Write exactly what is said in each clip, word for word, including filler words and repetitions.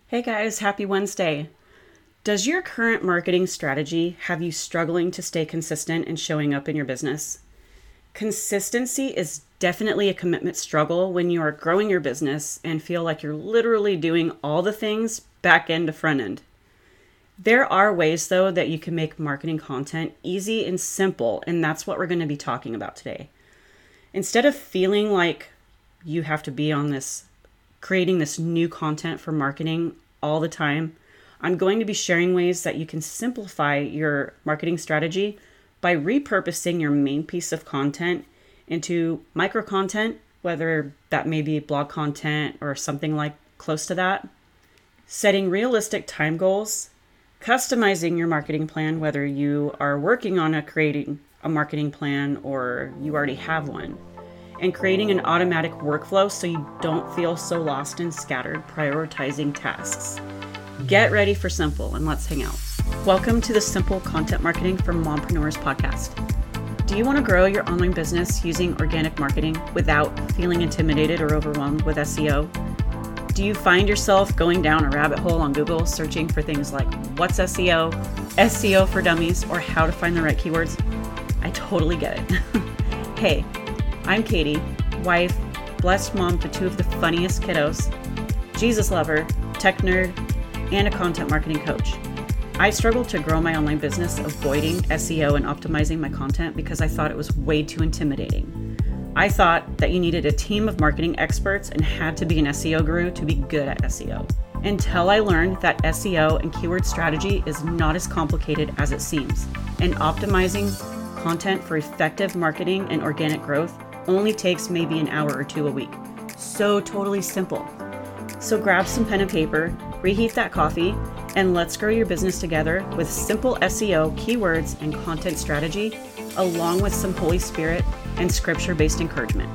Hey guys, happy Wednesday. Does your current marketing strategy have you struggling to stay consistent and showing up in your business? Consistency is definitely a commitment struggle when you are growing your business and feel like you're literally doing all the things back end to front end. There are ways though that you can make marketing content easy and simple, and that's what we're going to be talking about today. Instead of feeling like you have to be on this creating this new content for marketing all the time, I'm going to be sharing ways that you can simplify your marketing strategy by repurposing your main piece of content into micro content, whether that may be blog content or something like close to that, setting realistic time goals, customizing your marketing plan, whether you are working on a creating a marketing plan or you already have one, and creating an automatic workflow so you don't feel so lost and scattered prioritizing tasks. Get ready for simple and let's hang out. Welcome to the Simple Content Marketing for Mompreneurs podcast. Do you want to grow your online business using organic marketing without feeling intimidated or overwhelmed with S E O? Do you find yourself going down a rabbit hole on Google searching for things like what's S E O, S E O for dummies, or how to find the right keywords? I totally get it. Hey, I'm Katie, wife, blessed mom to two of the funniest kiddos, Jesus lover, tech nerd, and a content marketing coach. I struggled to grow my online business avoiding S E O and optimizing my content because I thought it was way too intimidating. I thought that you needed a team of marketing experts and had to be an S E O guru to be good at S E O. Until I learned that S E O and keyword strategy is not as complicated as it seems, and optimizing content for effective marketing and organic growth only takes maybe an hour or two a week. So totally simple. So grab some pen and paper, reheat that coffee, and let's grow your business together with simple S E O, keywords, and content strategy, along with some Holy Spirit and scripture-based encouragement.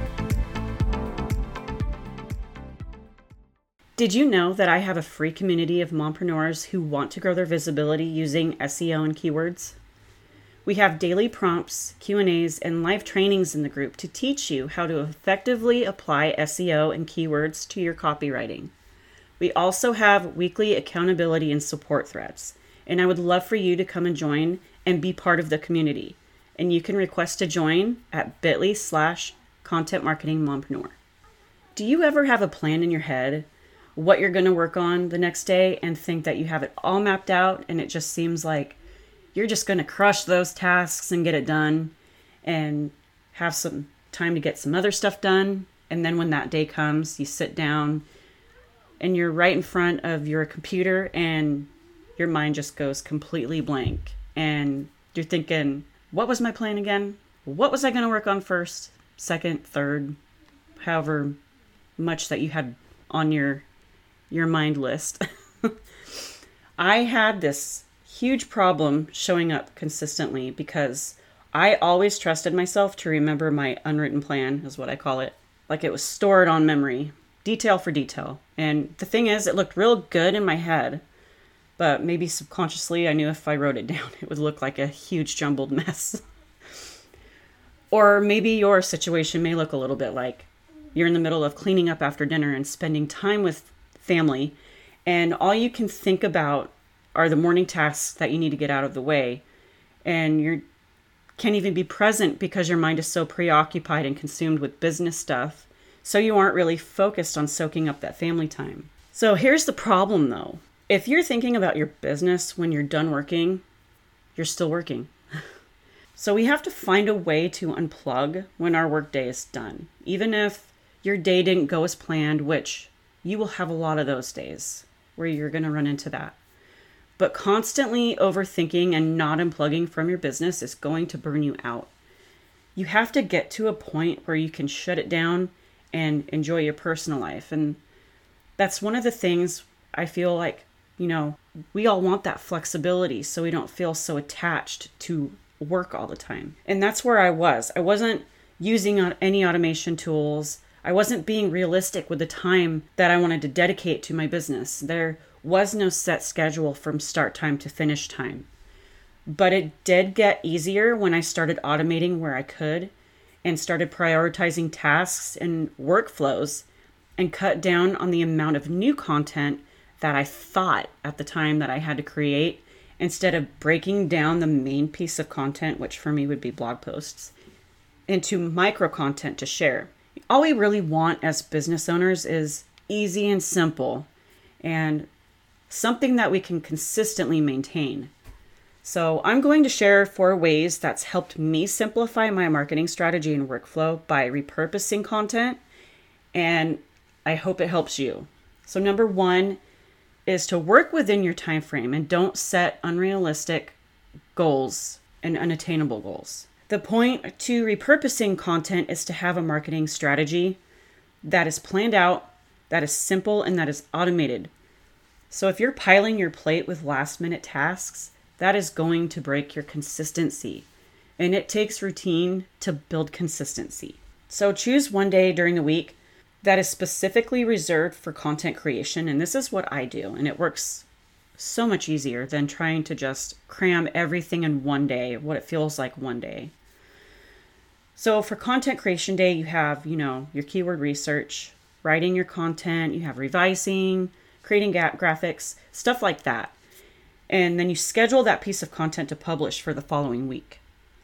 Did you know that I have a free community of mompreneurs who want to grow their visibility using S E O and keywords? We have daily prompts, Q and A's, and live trainings in the group to teach you how to effectively apply S E O and keywords to your copywriting. We also have weekly accountability and support threads, and I would love for you to come and join and be part of the community. And you can request to join at bit.ly slash content marketing mompreneur. Do you ever have a plan in your head, what you're going to work on the next day, and think that you have it all mapped out and it just seems like you're just going to crush those tasks and get it done and have some time to get some other stuff done? And then when that day comes, you sit down and you're right in front of your computer and your mind just goes completely blank. And you're thinking, what was my plan again? What was I going to work on first, second, third, however much that you had on your your mind list? I had this huge problem showing up consistently because I always trusted myself to remember my unwritten plan, is what I call it. Like it was stored on memory, detail for detail. And the thing is, it looked real good in my head, but maybe subconsciously I knew if I wrote it down, it would look like a huge jumbled mess. Or maybe your situation may look a little bit like you're in the middle of cleaning up after dinner and spending time with family, and all you can think about are the morning tasks that you need to get out of the way, and you can't even be present because your mind is so preoccupied and consumed with business stuff, so you aren't really focused on soaking up that family time. So here's the problem though. If you're thinking about your business when you're done working, you're still working. So we have to find a way to unplug when our workday is done, even if your day didn't go as planned, which you will have a lot of those days where you're going to run into that. But constantly overthinking and not unplugging from your business is going to burn you out. You have to get to a point where you can shut it down and enjoy your personal life. And that's one of the things I feel like, you know, we all want that flexibility so we don't feel so attached to work all the time. And that's where I was. I wasn't using any automation tools. I wasn't being realistic with the time that I wanted to dedicate to my business. There was no set schedule from start time to finish time. But it did get easier when I started automating where I could and started prioritizing tasks and workflows and cut down on the amount of new content that I thought at the time that I had to create, instead of breaking down the main piece of content, which for me would be blog posts, into micro content to share. All we really want as business owners is easy and simple and something that we can consistently maintain. So I'm going to share four ways that's helped me simplify my marketing strategy and workflow by repurposing content, and I hope it helps you. So number one is to work within your time frame and don't set unrealistic goals and unattainable goals. The point to repurposing content is to have a marketing strategy that is planned out, that is simple, and that is automated. So if you're piling your plate with last minute tasks, that is going to break your consistency. And it takes routine to build consistency. So choose one day during the week that is specifically reserved for content creation. And this is what I do. And it works so much easier than trying to just cram everything in one day, what it feels like one day. So for content creation day, you have, you know, your keyword research, writing your content, you have revising, creating ga- graphics, stuff like that. And then you schedule that piece of content to publish for the following week.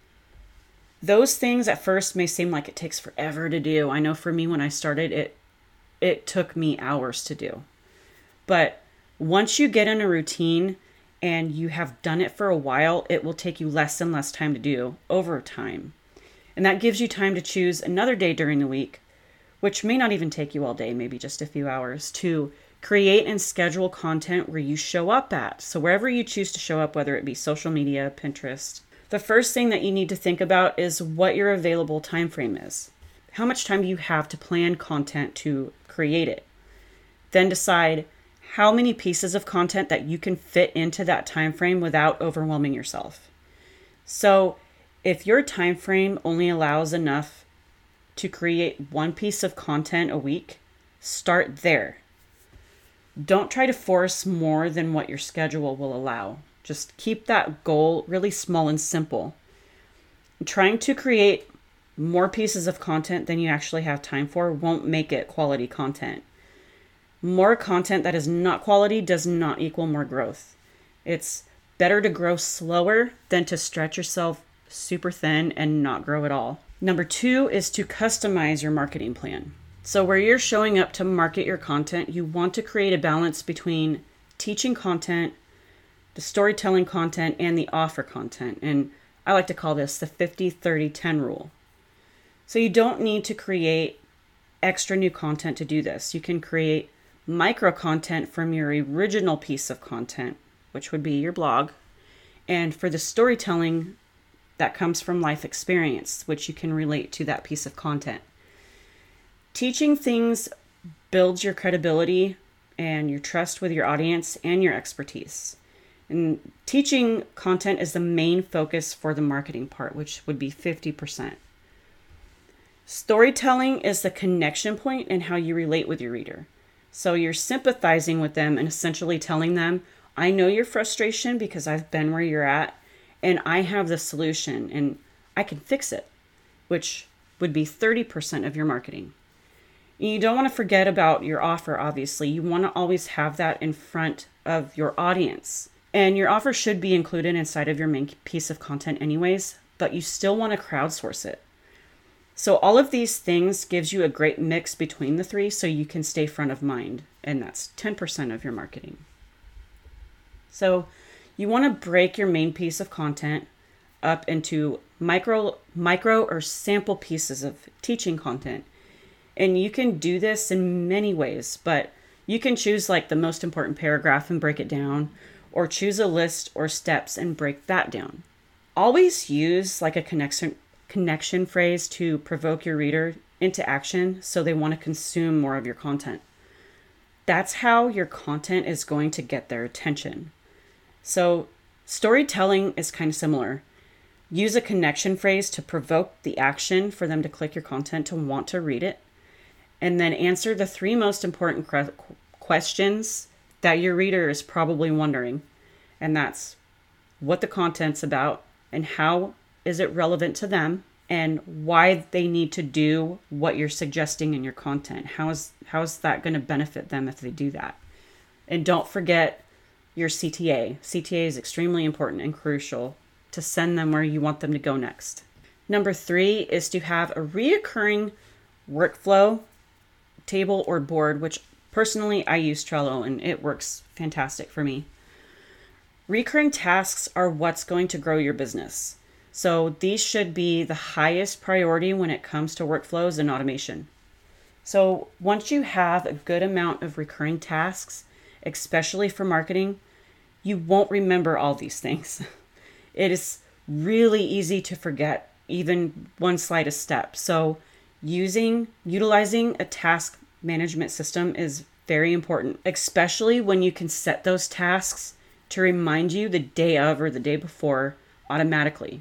Those things at first may seem like it takes forever to do. I know for me, when I started, it it took me hours to do. But once you get in a routine and you have done it for a while, it will take you less and less time to do over time. And that gives you time to choose another day during the week, which may not even take you all day, maybe just a few hours, to create and schedule content where you show up at. So wherever you choose to show up, whether it be social media, Pinterest, the first thing that you need to think about is what your available time frame is. How much time do you have to plan content to create it? Then decide how many pieces of content that you can fit into that time frame without overwhelming yourself. So if your time frame only allows enough to create one piece of content a week, start there. Don't try to force more than what your schedule will allow. Just keep that goal really small and simple. Trying to create more pieces of content than you actually have time for won't make it quality content. More content that is not quality does not equal more growth. It's better to grow slower than to stretch yourself super thin and not grow at all. Number two is to customize your marketing plan. So where you're showing up to market your content, you want to create a balance between teaching content, the storytelling content, and the offer content. And I like to call this the fifty thirty ten rule. So you don't need to create extra new content to do this. You can create micro content from your original piece of content, which would be your blog. And for the storytelling, that comes from life experience, which you can relate to that piece of content. Teaching things builds your credibility and your trust with your audience and your expertise. And teaching content is the main focus for the marketing part, which would be fifty percent. Storytelling is the connection point in how you relate with your reader. So you're sympathizing with them and essentially telling them, I know your frustration because I've been where you're at, and I have the solution and I can fix it, which would be thirty percent of your marketing. You don't want to forget about your offer, obviously. You want to always have that in front of your audience. And your offer should be included inside of your main piece of content anyways, but you still want to crowdsource it. So all of these things gives you a great mix between the three so you can stay front of mind. And that's ten percent of your marketing. So you want to break your main piece of content up into micro, micro or sample pieces of teaching content. And you can do this in many ways, but you can choose like the most important paragraph and break it down, or choose a list or steps and break that down. Always use like a connection connection phrase to provoke your reader into action so they want to consume more of your content. That's how your content is going to get their attention. So storytelling is kind of similar. Use a connection phrase to provoke the action for them to click your content to want to read it. And then answer the three most important questions that your reader is probably wondering. And that's what the content's about and how is it relevant to them and why they need to do what you're suggesting in your content. How is, how is that going to benefit them if they do that? And don't forget your C T A. C T A is extremely important and crucial to send them where you want them to go next. Number three is to have a reoccurring workflow table or board, which personally I use Trello and it works fantastic for me. Recurring tasks are what's going to grow your business. So these should be the highest priority when it comes to workflows and automation. So once you have a good amount of recurring tasks, especially for marketing, you won't remember all these things. It is really easy to forget even one slightest step. So using, utilizing a task management system is very important, especially when you can set those tasks to remind you the day of or the day before automatically.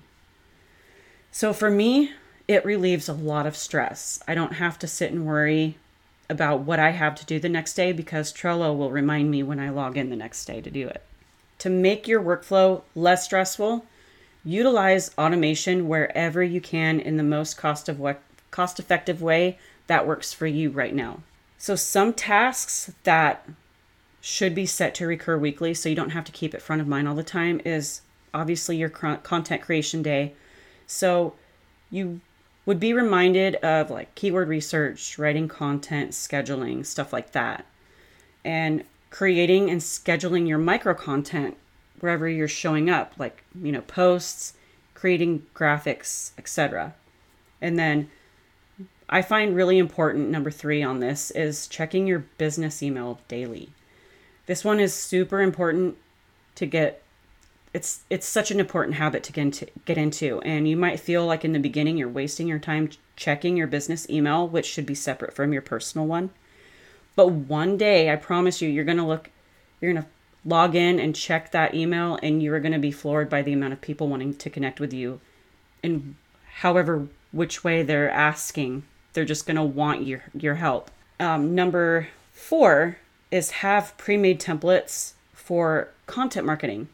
So for me, it relieves a lot of stress. I don't have to sit and worry about what I have to do the next day because Trello will remind me when I log in the next day to do it. To make your workflow less stressful, utilize automation wherever you can in the most cost of what, cost-effective way that works for you right now. So some tasks that should be set to recur weekly so you don't have to keep it front of mind all the time is obviously your content creation day. So you would be reminded of like keyword research, writing content, scheduling, stuff like that. And creating and scheduling your micro content wherever you're showing up, like, you know, posts, creating graphics, et cetera. And then I find really important, number three on this, is checking your business email daily. This one is super important to get. It's it's such an important habit to get into, get into. And you might feel like in the beginning you're wasting your time checking your business email, which should be separate from your personal one. But one day, I promise you, you're going to look, you're going to log in and check that email, and you're going to be floored by the amount of people wanting to connect with you. And however, which way they're asking, they're just going to want your, your help. Um, number four is have pre-made templates for content marketing.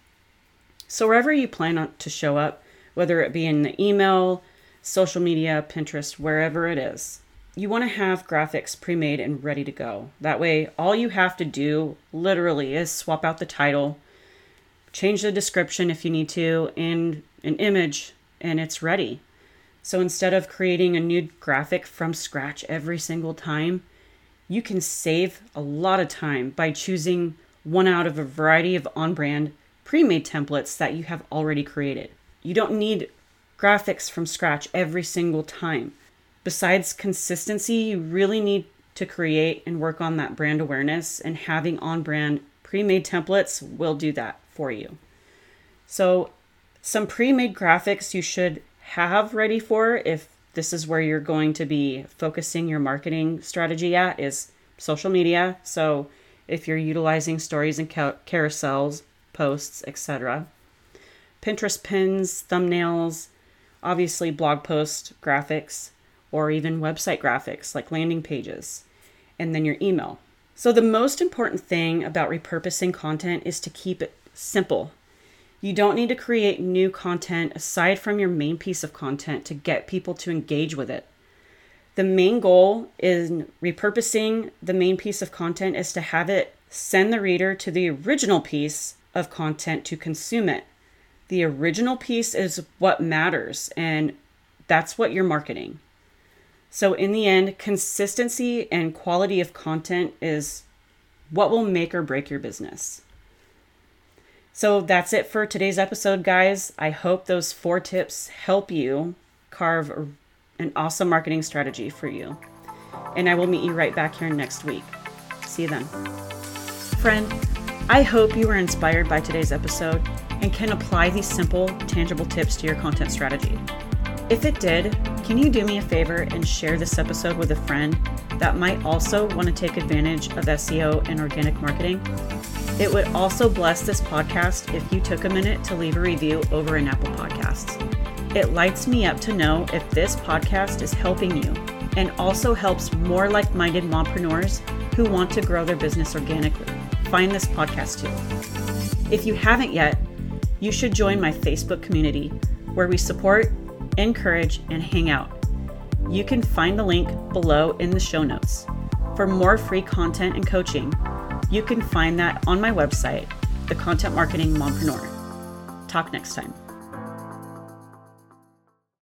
So wherever you plan on to show up, whether it be in the email, social media, Pinterest, wherever it is, you want to have graphics pre-made and ready to go. That way, all you have to do literally is swap out the title, change the description if you need to, and an image, and it's ready. So instead of creating a new graphic from scratch every single time, you can save a lot of time by choosing one out of a variety of on-brand pre-made templates that you have already created. You don't need graphics from scratch every single time. Besides consistency, you really need to create and work on that brand awareness, and having on-brand pre-made templates will do that for you. So some pre-made graphics you should have ready for, if this is where you're going to be focusing your marketing strategy at, is social media. So if you're utilizing stories and carousels, posts, et cetera. Pinterest pins, thumbnails, obviously blog post graphics, or even website graphics like landing pages, and then your email. So the most important thing about repurposing content is to keep it simple. You don't need to create new content aside from your main piece of content to get people to engage with it. The main goal in repurposing the main piece of content is to have it send the reader to the original piece of content to consume it. The original piece is what matters, and that's what you're marketing. So in the end, consistency and quality of content is what will make or break your business. So that's it for today's episode, guys. I hope those four tips help you carve a, an awesome marketing strategy for you. And I will meet you right back here next week. See you then. Friend, I hope you were inspired by today's episode and can apply these simple, tangible tips to your content strategy. If it did, can you do me a favor and share this episode with a friend that might also want to take advantage of S E O and organic marketing? It would also bless this podcast if you took a minute to leave a review over in Apple Podcasts. It lights me up to know if this podcast is helping you, and also helps more like-minded mompreneurs who want to grow their business organically find this podcast too. If you haven't yet, you should join my Facebook community where we support, encourage, and hang out. You can find the link below in the show notes. For more free content and coaching, You can find that on my website, The Content Marketing Mompreneur. Talk next time.